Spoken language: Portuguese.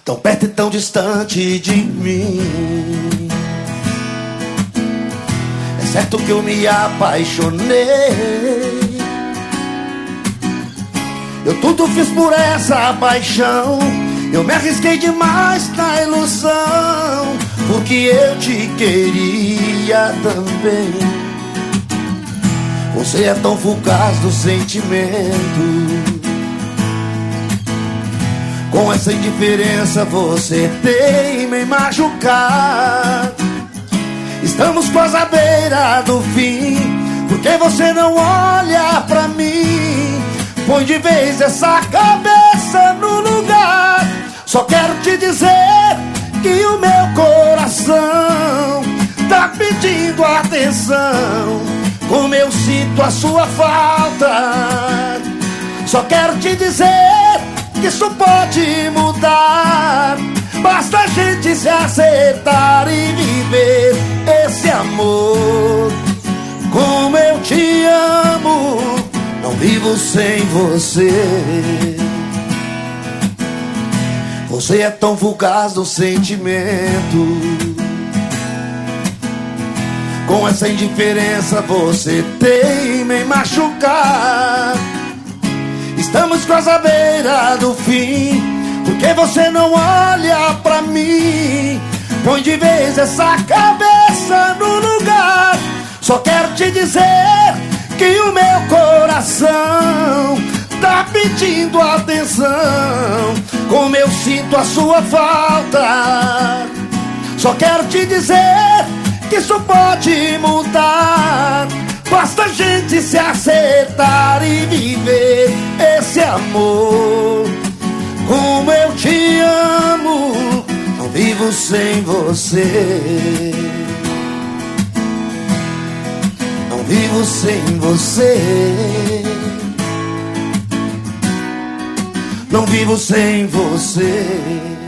tão perto e tão distante de mim. É certo que eu me apaixonei, eu tudo fiz por essa paixão. Eu me arrisquei demais na ilusão, porque eu te queria também. Você é tão fugaz do sentimento, com essa indiferença você teima em machucar. Estamos quase à beira do fim, porque você não olha pra mim. Põe de vez essa cabeça no lugar. Só quero te dizer que o meu coração tá pedindo atenção, como eu sinto a sua falta. Só quero te dizer que isso pode mudar, basta a gente se acertar e viver esse amor. Como eu te amo, não vivo sem você. Você é tão fugaz do sentimento, com essa indiferença você teima em machucar. Estamos quase à beira do fim, porque você não olha pra mim. Põe de vez essa cabeça no lugar. Só quero te dizer que o meu coração tá pedindo atenção, como eu sinto a sua falta. Só quero te dizer que isso pode mudar, basta a gente se acertar e viver esse amor. Como eu te amo, não vivo sem você. Não vivo sem você. Não vivo sem você.